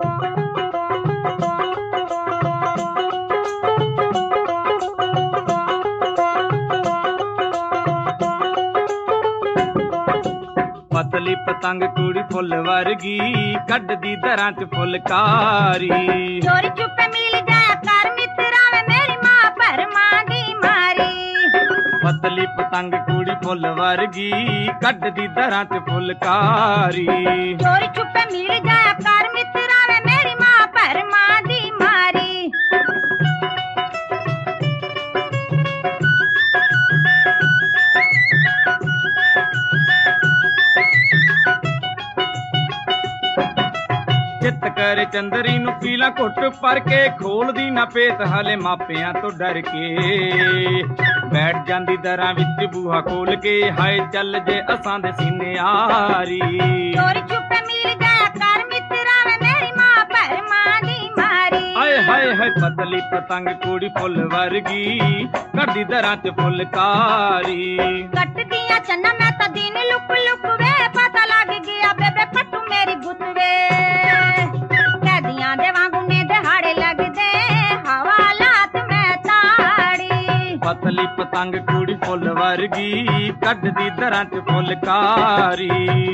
पतली पतंग कुड़ी फुल वर्गी कड्डदी दरां च फुलकारी चोरी चुपे मिल जाया कर मित्रा वे मेरी मां परमा दी मारी पतली पतंग कुड़ी फुल वर्गी कड्डदी दरां च फुलकारी चोरी चुपे मिल जाया कर मित्रा वे मेरी मां परमा दी मारी चित करे चंदरी नू पीला घुट पर के खोलदी ना पेत हाले मापियां तो डर के बैठ जांदी दरां विच बूहा खोल के हाय चल जे असां दे सीने आरी चोरी चुपे मिल जाया कर मित्रा वे मेरी मां परमा दी मारी हाय हाय हाय पतली पतंग कुड़ी फुल वर्गी कड्डी दरां च फुलकारी कट दिया चन्ना मैं तो दिन लुक लुक वे पता लग गया बेबे फटू मेरी गुत वे कैदियां दे वांगू ने दिहाड़े लगदे हवालात में ताड़ी पतली पतंग कुड़ी फुल वर्गी कड्डी दरां च फुलकारी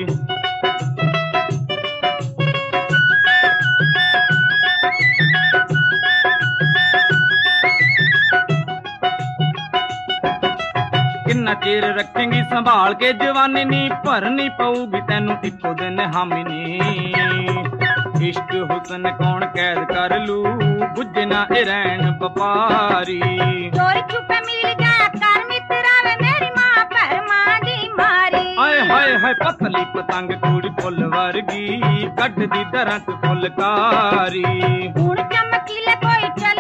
किन्ना चेर रखेंगी संभाल के जवानी नी भरनी पऊगी तैनू इको दिन हामी नी इश्क हुसन कौन कैद कर लू बुझे ना ए रैन बपारी चोरी छुपे मिल गया कर मित्रा वे मेरी मां परमा दी मारी हाय हाय हाय पतली पतंग कुड़ी फुल वर्गी कड्डदी दरां च फुलकारी हुण चमकीले कोई चल